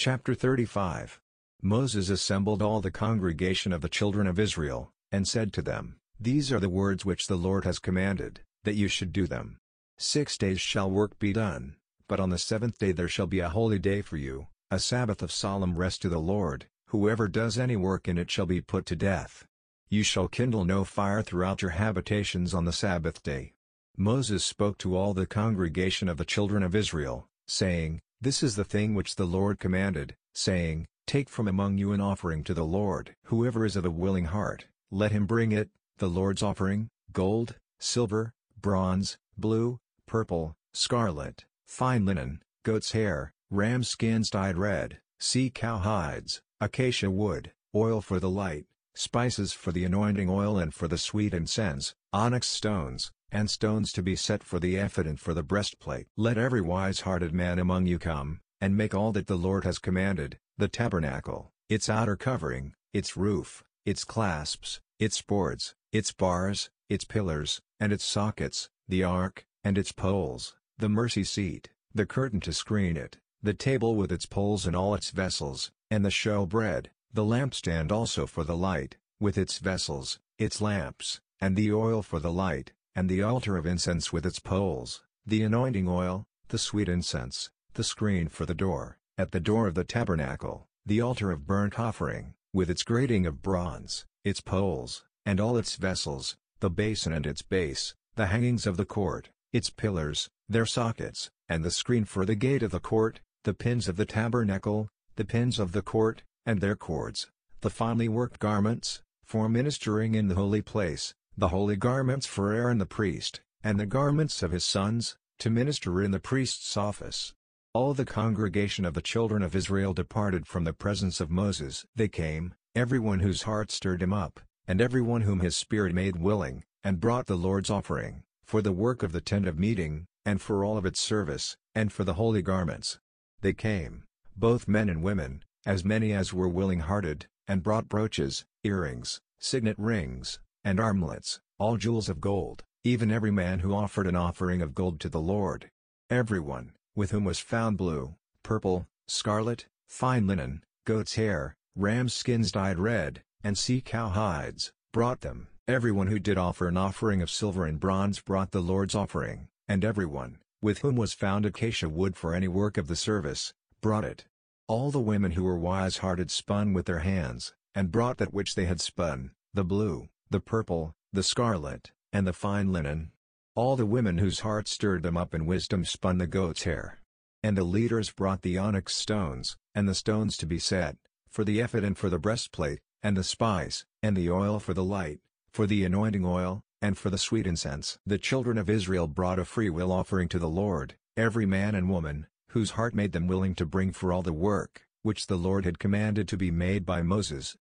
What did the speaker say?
Chapter 35. Moses assembled all the congregation of the children of Israel, and said to them, These are the words which the Lord has commanded, that you should do them. 6 days shall work be done, but on the 7th day there shall be a holy day for you, a Sabbath of solemn rest to the Lord. Whoever does any work in it shall be put to death. You shall kindle no fire throughout your habitations on the Sabbath day. Moses spoke to all the congregation of the children of Israel, saying, This is the thing which the Lord commanded, saying, Take from among you an offering to the Lord. Whoever is of a willing heart, let him bring it, the Lord's offering, gold, silver, bronze, blue, purple, scarlet, fine linen, goat's hair, ram skins dyed red, sea-cow hides, acacia wood, oil for the light, spices for the anointing oil and for the sweet incense, onyx stones, and stones to be set for the ephod and for the breastplate. Let every wise-hearted man among you come, and make all that the Lord has commanded, the tabernacle, its outer covering, its roof, its clasps, its boards, its bars, its pillars, and its sockets, the ark, and its poles, the mercy seat, the curtain to screen it, the table with its poles and all its vessels, and the showbread, the lampstand also for the light, with its vessels, its lamps, and the oil for the light, and the altar of incense with its poles, the anointing oil, the sweet incense, the screen for the door, at the door of the tabernacle, the altar of burnt offering, with its grating of bronze, its poles, and all its vessels, the basin and its base, the hangings of the court, its pillars, their sockets, and the screen for the gate of the court, the pins of the tabernacle, the pins of the court, and their cords, the finely worked garments, for ministering in the holy place, the holy garments for Aaron the priest, and the garments of his sons, to minister in the priest's office. All the congregation of the children of Israel departed from the presence of Moses. They came, everyone whose heart stirred him up, and everyone whom his spirit made willing, and brought the Lord's offering, for the work of the tent of meeting, and for all of its service, and for the holy garments. They came, both men and women, as many as were willing-hearted, and brought brooches, earrings, signet rings, and armlets, all jewels of gold, even every man who offered an offering of gold to the Lord. Everyone, with whom was found blue, purple, scarlet, fine linen, goat's hair, ram skins dyed red, and sea-cow hides, brought them. Everyone who did offer an offering of silver and bronze brought the Lord's offering, and everyone, with whom was found acacia wood for any work of the service, brought it. All the women who were wise-hearted spun with their hands, and brought that which they had spun, the blue, the purple, the scarlet, and the fine linen. All the women whose hearts stirred them up in wisdom spun the goat's hair. And the leaders brought the onyx stones, and the stones to be set, for the ephod and for the breastplate, and the spice, and the oil for the light, for the anointing oil, and for the sweet incense. The children of Israel brought a freewill offering to the Lord, every man and woman, whose heart made them willing to bring for all the work, which the Lord had commanded to be made by Moses,